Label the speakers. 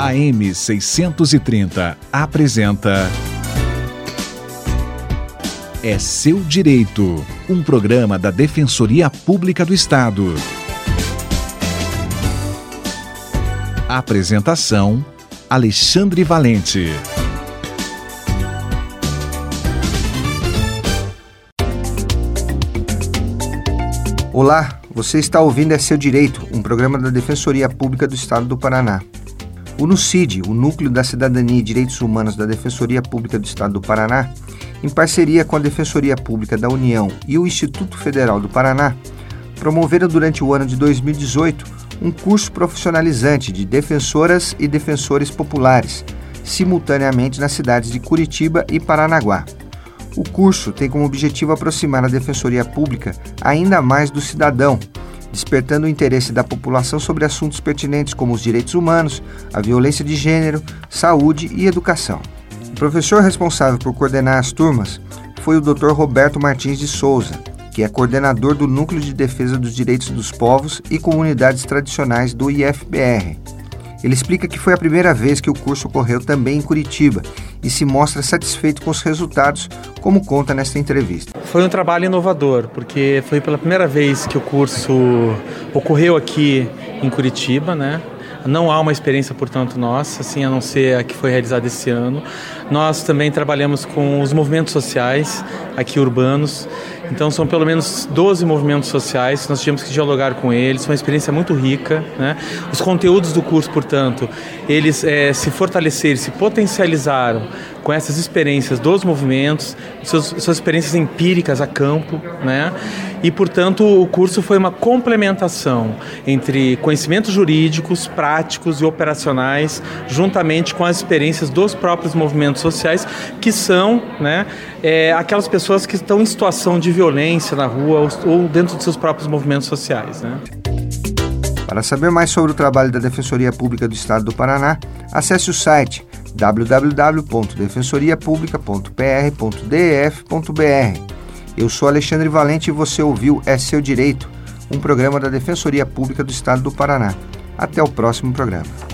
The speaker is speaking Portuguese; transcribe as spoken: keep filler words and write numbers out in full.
Speaker 1: A M seiscentos e trinta apresenta É Seu Direito, um programa da Defensoria Pública do Estado. Apresentação: Alexandre Valente.
Speaker 2: Olá, você está ouvindo É Seu Direito, um programa da Defensoria Pública do Estado do Paraná. O NUCID, o Núcleo da Cidadania e Direitos Humanos da Defensoria Pública do Estado do Paraná, em parceria com a Defensoria Pública da União e o Instituto Federal do Paraná, promoveram durante o ano de dois mil e dezoito um curso profissionalizante de defensoras e defensores populares, simultaneamente nas cidades de Curitiba e Paranaguá. O curso tem como objetivo aproximar a Defensoria Pública ainda mais do cidadão, despertando o interesse da população sobre assuntos pertinentes como os direitos humanos, a violência de gênero, saúde e educação. O professor responsável por coordenar as turmas foi o doutor Roberto Martins de Souza, que é coordenador do Núcleo de Defesa dos Direitos dos Povos e Comunidades Tradicionais do I F P R. Ele explica que foi a primeira vez que o curso ocorreu também em Curitiba e se mostra satisfeito com os resultados, como conta nesta entrevista.
Speaker 3: Foi um trabalho inovador, porque foi pela primeira vez que o curso ocorreu aqui em Curitiba, né? Não há uma experiência, portanto, nossa, assim, a não ser a que foi realizada esse ano. Nós também trabalhamos com os movimentos sociais aqui urbanos. Então são pelo menos doze movimentos sociais, nós tivemos que dialogar com eles, foi uma experiência muito rica, né? Os conteúdos do curso, portanto, eles é, se fortaleceram, se potencializaram com essas experiências dos movimentos, suas, suas experiências empíricas a campo, né? E, portanto, o curso foi uma complementação entre conhecimentos jurídicos, práticos e operacionais, juntamente com as experiências dos próprios movimentos sociais, que são, né, é, aquelas pessoas que estão em situação de violência na rua ou dentro de seus próprios movimentos sociais, né?
Speaker 2: Para saber mais sobre o trabalho da Defensoria Pública do Estado do Paraná, acesse o site w w w ponto defensoria publica ponto p r ponto d e f ponto b r. Eu sou Alexandre Valente e você ouviu É Seu Direito, um programa da Defensoria Pública do Estado do Paraná. Até o próximo programa.